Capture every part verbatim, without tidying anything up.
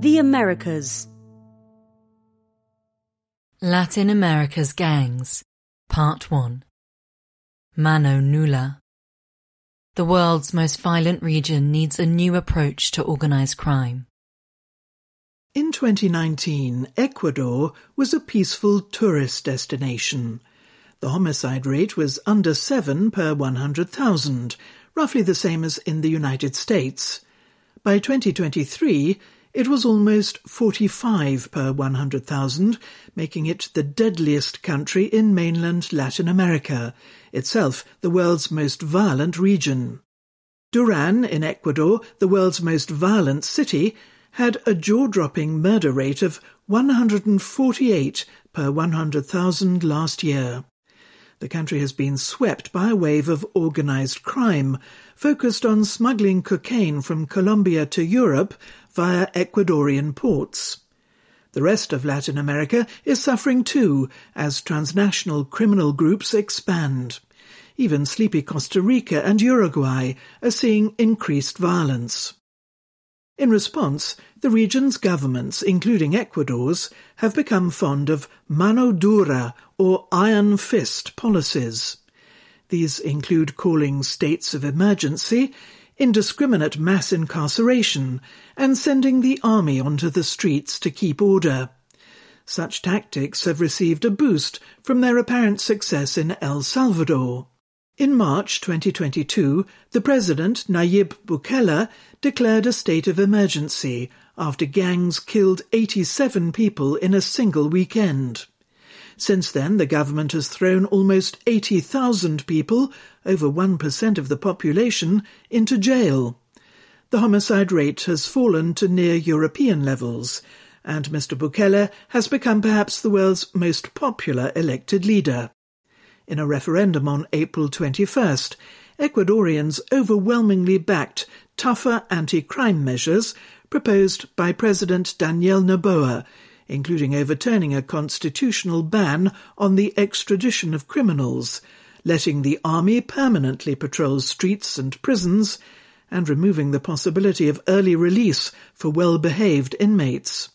The Americas. Latin America's Gangs, Part one. Mano Nulla. The world's most violent region needs a new approach to organised crime. In twenty nineteen, Ecuador was a peaceful tourist destination. The homicide rate was under seven per one hundred thousand, roughly the same as in the United States. By twenty twenty-three, it was almost forty-five per one hundred thousand, making it the deadliest country in mainland Latin America, itself the world's most violent region. Duran, in Ecuador, the world's most violent city, had a jaw-dropping murder rate of one hundred forty-eight per one hundred thousand last year. The country has been swept by a wave of organised crime, focused on smuggling cocaine from Colombia to Europe via Ecuadorian ports. The rest of Latin America is suffering too, as transnational criminal groups expand. Even sleepy Costa Rica and Uruguay are seeing increased violence. In response, the region's governments, including Ecuador's, have become fond of mano dura or iron fist policies. These include calling states of emergency, indiscriminate mass incarceration, and sending the army onto the streets to keep order. Such tactics have received a boost from their apparent success in El Salvador. In March twenty twenty-two, the president, Nayib Bukele, declared a state of emergency after gangs killed eighty-seven people in a single weekend. Since then, the government has thrown almost eighty thousand people, over one percent of the population, into jail. The homicide rate has fallen to near European levels, and Mister Bukele has become perhaps the world's most popular elected leader. In a referendum on April twenty-first, Ecuadorians overwhelmingly backed tougher anti-crime measures proposed by President Daniel Noboa, including overturning a constitutional ban on the extradition of criminals, letting the army permanently patrol streets and prisons, and removing the possibility of early release for well-behaved inmates.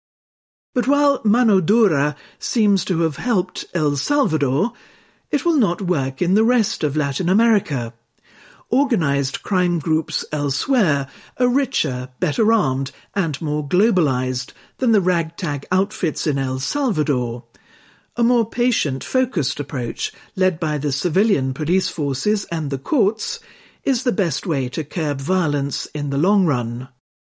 But while mano dura seems to have helped El Salvador, it will not work in the rest of Latin America. Organised crime groups elsewhere are richer, better armed, and more globalised than the ragtag outfits in El Salvador. A more patient-focused approach, led by the civilian police forces and the courts, is the best way to curb violence in the long run.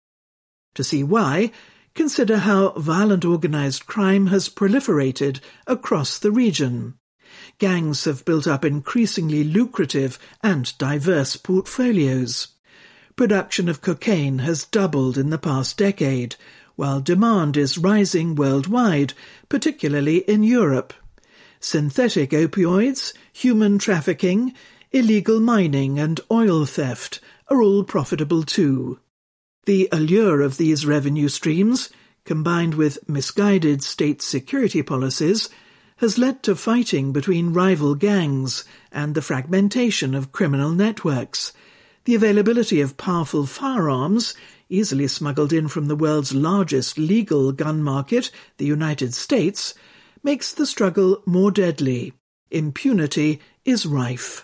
To see why, consider how violent organised crime has proliferated across the region. Gangs have built up increasingly lucrative and diverse portfolios. Production of cocaine has doubled in the past decade, while demand is rising worldwide, particularly in Europe. Synthetic opioids, human trafficking, illegal mining and oil theft are all profitable too. The allure of these revenue streams, combined with misguided state security policies, has led to fighting between rival gangs and the fragmentation of criminal networks. The availability of powerful firearms, easily smuggled in from the world's largest legal gun market, the United States, makes the struggle more deadly. Impunity is rife.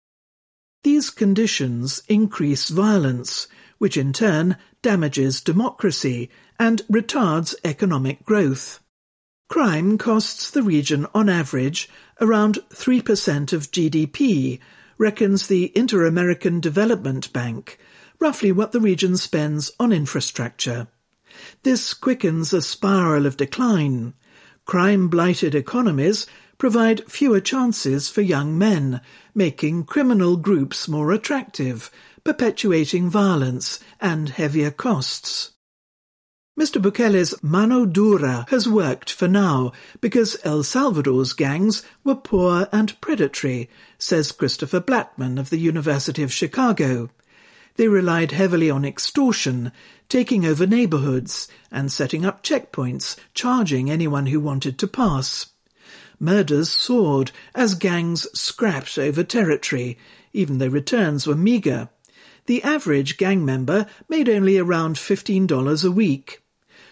These conditions increase violence, which in turn damages democracy and retards economic growth. Crime costs the region on average around three percent of G D P, reckons the Inter-American Development Bank, roughly what the region spends on infrastructure. This quickens a spiral of decline. Crime-blighted economies provide fewer chances for young men, making criminal groups more attractive, perpetuating violence and heavier costs. Mister Bukele's mano dura has worked for now because El Salvador's gangs were poor and predatory, says Christopher Blattman of the University of Chicago. They relied heavily on extortion, taking over neighborhoods and setting up checkpoints, charging anyone who wanted to pass. Murders soared as gangs scrapped over territory, even though returns were meagre. The average gang member made only around fifteen dollars a week.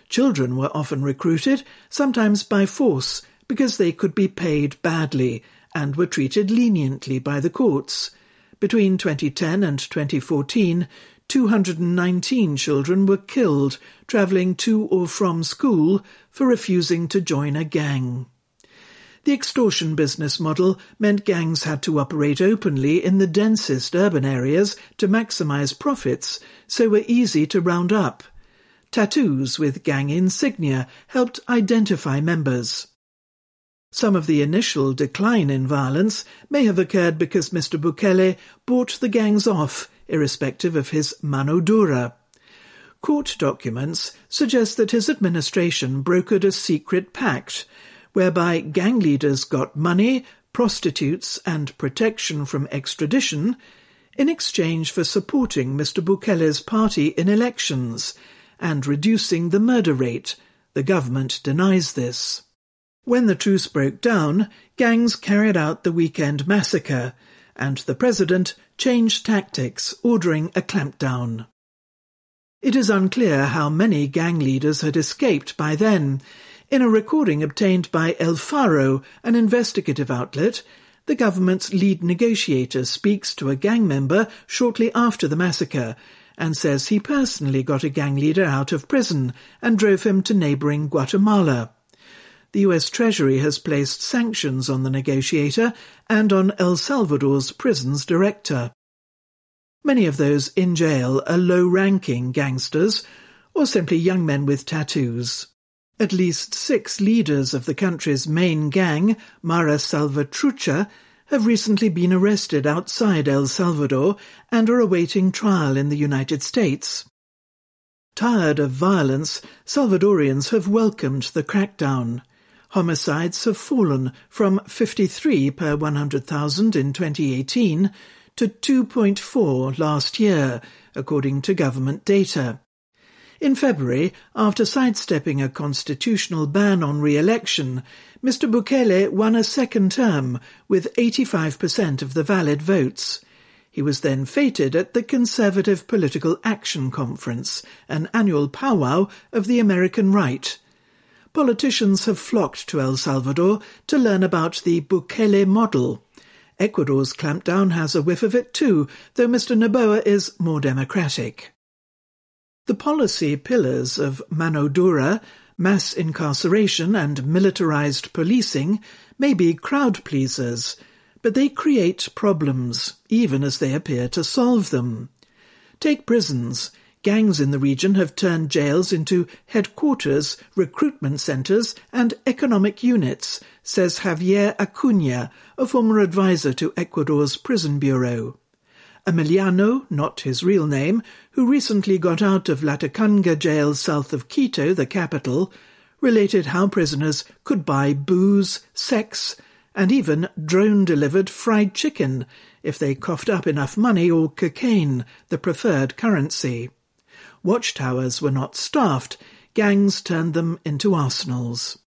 Children were often recruited, sometimes by force, because they could be paid badly and were treated leniently by the courts. Between twenty ten and twenty fourteen, two hundred nineteen children were killed travelling to or from school for refusing to join a gang. The extortion business model meant gangs had to operate openly in the densest urban areas to maximise profits, so were easy to round up. Tattoos with gang insignia helped identify members. Some of the initial decline in violence may have occurred because Mister Bukele bought the gangs off, irrespective of his mano dura. Court documents suggest that his administration brokered a secret pact, whereby gang leaders got money, prostitutes and protection from extradition in exchange for supporting Mister Bukele's party in elections and reducing the murder rate. The government denies this. When the truce broke down, gangs carried out the weekend massacre, and the president changed tactics, ordering a clampdown. It is unclear how many gang leaders had escaped by then. In a recording obtained by El Faro, an investigative outlet, the government's lead negotiator speaks to a gang member shortly after the massacre and says he personally got a gang leader out of prison and drove him to neighbouring Guatemala. The U S Treasury has placed sanctions on the negotiator and on El Salvador's prisons director. Many of those in jail are low-ranking gangsters or simply young men with tattoos. At least six leaders of the country's main gang, Mara Salvatrucha, have recently been arrested outside El Salvador and are awaiting trial in the United States. Tired of violence, Salvadorians have welcomed the crackdown. Homicides have fallen from fifty-three per one hundred thousand in twenty eighteen to two point four last year, according to government data. In February, after sidestepping a constitutional ban on re-election, Mister Bukele won a second term with eighty-five percent of the valid votes. He was then feted at the Conservative Political Action Conference, an annual powwow of the American right. Politicians have flocked to El Salvador to learn about the Bukele model. Ecuador's clampdown has a whiff of it too, though Mister Noboa is more democratic. The policy pillars of mano dura, mass incarceration and militarized policing may be crowd pleasers, but they create problems, even as they appear to solve them. Take prisons. Gangs in the region have turned jails into headquarters, recruitment centres and economic units, says Javier Acuña, a former advisor to Ecuador's prison bureau. Emiliano, not his real name, who recently got out of Latacunga jail south of Quito, the capital, related how prisoners could buy booze, sex, and even drone-delivered fried chicken if they coughed up enough money or cocaine, the preferred currency. Watchtowers were not staffed, gangs turned them into arsenals.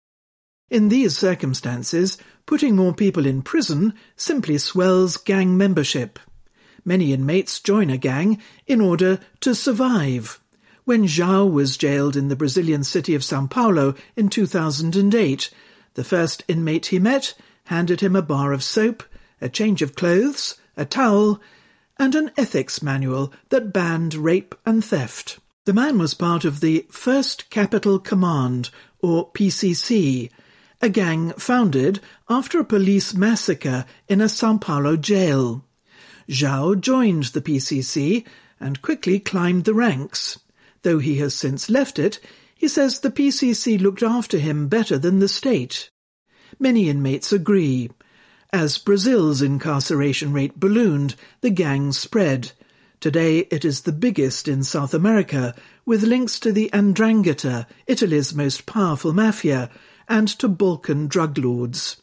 In these circumstances, putting more people in prison simply swells gang membership. Many inmates join a gang in order to survive. When João was jailed in the Brazilian city of São Paulo in two thousand eight, the first inmate he met handed him a bar of soap, a change of clothes, a towel, and an ethics manual that banned rape and theft. The man was part of the First Capital Command, or P C C, a gang founded after a police massacre in a São Paulo jail. João joined the P C C and quickly climbed the ranks. Though he has since left it, he says the P C C looked after him better than the state. Many inmates agree. As Brazil's incarceration rate ballooned, the gang spread. Today it is the biggest in South America, with links to the Ndrangheta, Italy's most powerful mafia, and to Balkan drug lords.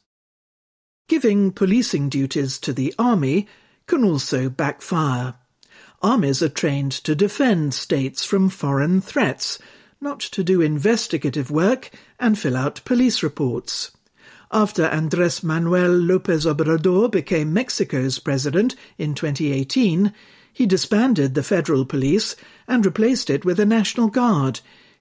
Giving policing duties to the army can also backfire. Armies are trained to defend states from foreign threats, not to do investigative work and fill out police reports. After Andrés Manuel López Obrador became Mexico's president in twenty eighteen, he disbanded the federal police and replaced it with a National Guard.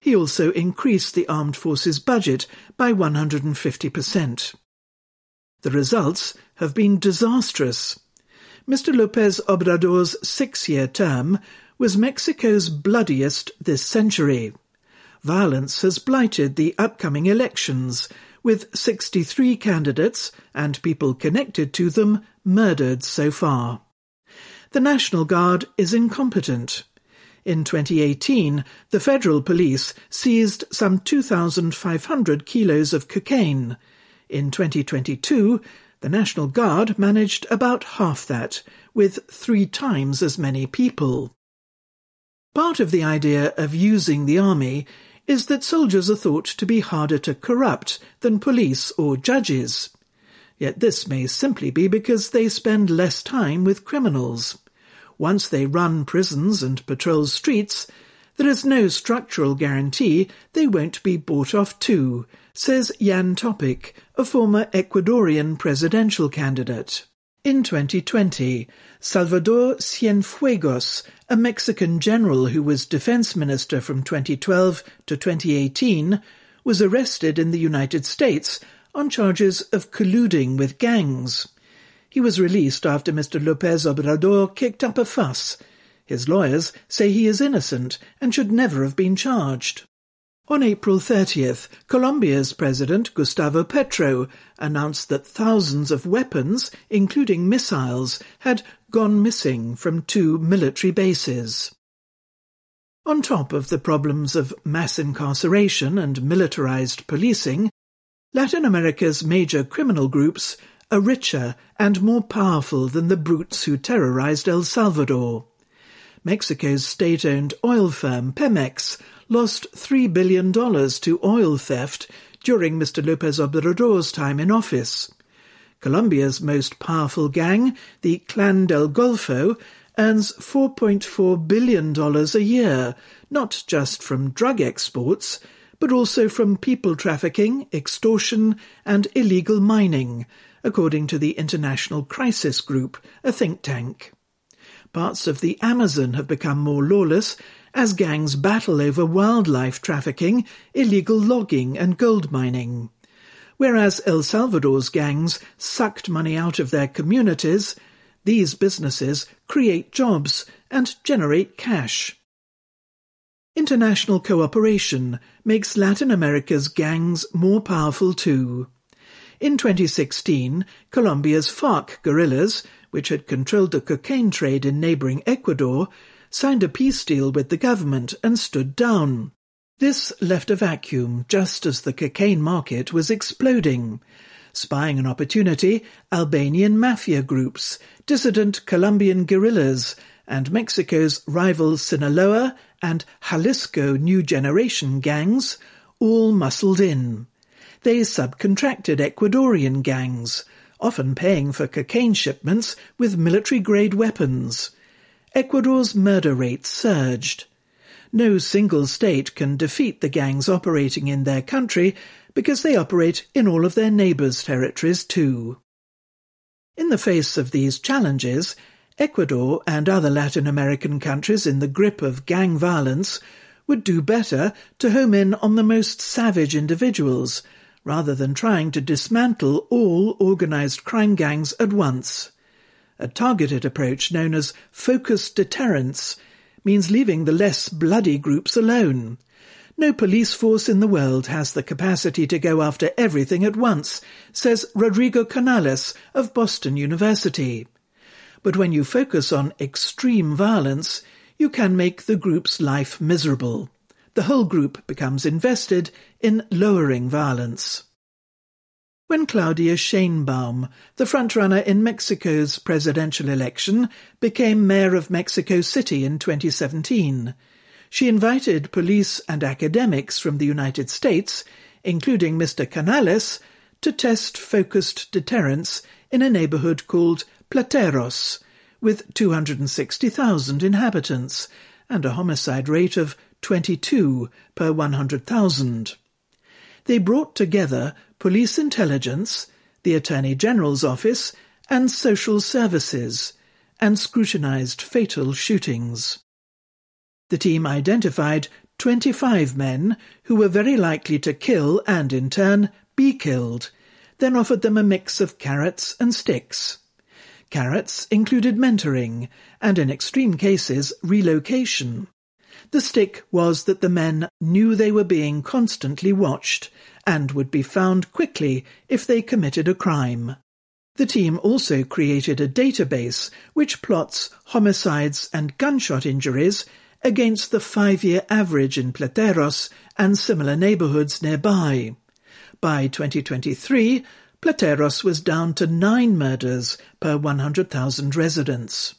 He also increased the armed forces budget by one hundred fifty percent. The results have been disastrous. Mister López Obrador's six-year term was Mexico's bloodiest this century. Violence has blighted the upcoming elections, with sixty-three candidates and people connected to them murdered so far. The National Guard is incompetent. In twenty eighteen, the federal police seized some two thousand five hundred kilos of cocaine. In twenty twenty-two, the National Guard managed about half that, with three times as many people. Part of the idea of using the army is that soldiers are thought to be harder to corrupt than police or judges. Yet this may simply be because they spend less time with criminals. Once they run prisons and patrol streets, there is no structural guarantee they won't be bought off too, says Jan Topic, a former Ecuadorian presidential candidate. In twenty twenty, Salvador Cienfuegos, a Mexican general who was defense minister from twenty twelve to twenty eighteen, was arrested in the United States on charges of colluding with gangs. He was released after Mister López Obrador kicked up a fuss. His lawyers say he is innocent and should never have been charged. On April thirtieth, Colombia's President Gustavo Petro announced that thousands of weapons, including missiles, had gone missing from two military bases. On top of the problems of mass incarceration and militarized policing, Latin America's major criminal groups are richer and more powerful than the brutes who terrorized El Salvador. Mexico's state-owned oil firm Pemex lost three billion dollars to oil theft during Mister López Obrador's time in office. Colombia's most powerful gang, the Clan del Golfo, earns four point four billion dollars a year, not just from drug exports, but also from people trafficking, extortion, and illegal mining, according to the International Crisis Group, a think tank. Parts of the Amazon have become more lawless as gangs battle over wildlife trafficking, illegal logging and gold mining. Whereas El Salvador's gangs sucked money out of their communities, these businesses create jobs and generate cash. International cooperation makes Latin America's gangs more powerful too. In twenty sixteen, Colombia's FARC guerrillas, which had controlled the cocaine trade in neighbouring Ecuador, signed a peace deal with the government and stood down. This left a vacuum just as the cocaine market was exploding. Spying an opportunity, Albanian mafia groups, dissident Colombian guerrillas, and Mexico's rival Sinaloa and Jalisco New Generation gangs all muscled in. They subcontracted Ecuadorian gangs, often paying for cocaine shipments with military-grade weapons. Ecuador's murder rate surged. No single state can defeat the gangs operating in their country because they operate in all of their neighbours' territories too. In the face of these challenges, Ecuador and other Latin American countries in the grip of gang violence would do better to home in on the most savage individuals, rather than trying to dismantle all organised crime gangs at once. A targeted approach known as focused deterrence means leaving the less bloody groups alone. No police force in the world has the capacity to go after everything at once, says Rodrigo Canales of Boston University. But when you focus on extreme violence, you can make the group's life miserable. The whole group becomes invested in lowering violence. When Claudia Sheinbaum, the frontrunner in Mexico's presidential election, became mayor of Mexico City in twenty seventeen, she invited police and academics from the United States, including Mister Canales, to test focused deterrence in a neighbourhood called Plateros, with two hundred sixty thousand inhabitants and a homicide rate of twenty-two per one hundred thousand. They brought together police intelligence, the Attorney General's office, and social services, and scrutinized fatal shootings. The team identified twenty-five men who were very likely to kill and, in turn, be killed, then offered them a mix of carrots and sticks. Carrots included mentoring and, in extreme cases, relocation. The stick was that the men knew they were being constantly watched and would be found quickly if they committed a crime. The team also created a database which plots homicides and gunshot injuries against the five-year average in Plateros and similar neighbourhoods nearby. By twenty twenty-three, Plateros was down to nine murders per one hundred thousand residents.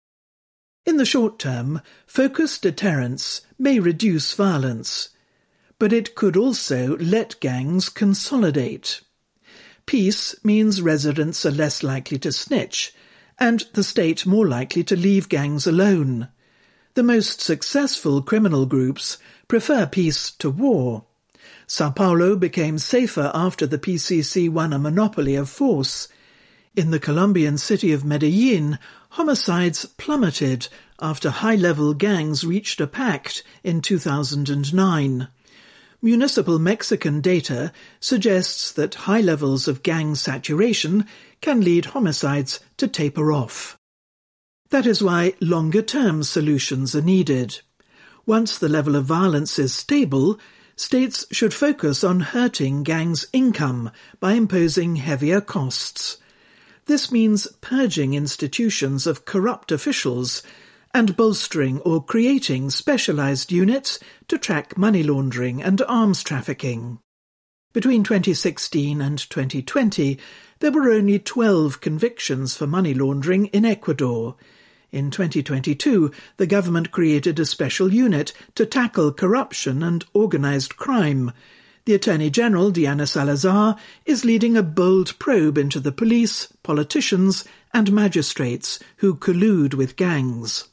In the short term, focused deterrence may reduce violence, but it could also let gangs consolidate. Peace means residents are less likely to snitch, and the state more likely to leave gangs alone. The most successful criminal groups prefer peace to war. Sao Paulo became safer after the P C C won a monopoly of force. In the Colombian city of Medellin, homicides plummeted after high-level gangs reached a pact in two thousand nine. Municipal Mexican data suggests that high levels of gang saturation can lead homicides to taper off. That is why longer-term solutions are needed. Once the level of violence is stable, states should focus on hurting gangs' income by imposing heavier costs. This means purging institutions of corrupt officials and bolstering or creating specialized units to track money laundering and arms trafficking. Between twenty sixteen and twenty twenty, there were only twelve convictions for money laundering in Ecuador. In twenty twenty-two, the government created a special unit to tackle corruption and organized crime. The Attorney General, Diana Salazar, is leading a bold probe into the police, politicians, and magistrates who collude with gangs.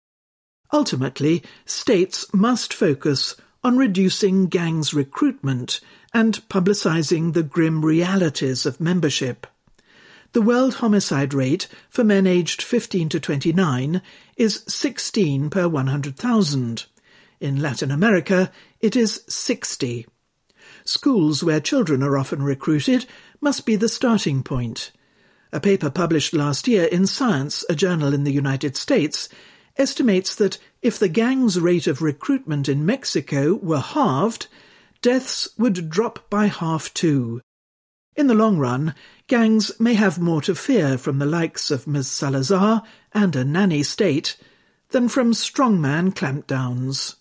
Ultimately, states must focus on reducing gangs' recruitment and publicizing the grim realities of membership. The world homicide rate for men aged fifteen to twenty-nine is sixteen per one hundred thousand. In Latin America, it is sixty. Schools where children are often recruited must be the starting point. A paper published last year in Science, a journal in the United States, estimates that if the gang's rate of recruitment in Mexico were halved, deaths would drop by half too. In the long run, gangs may have more to fear from the likes of Miz Salazar and a nanny state than from strongman clampdowns.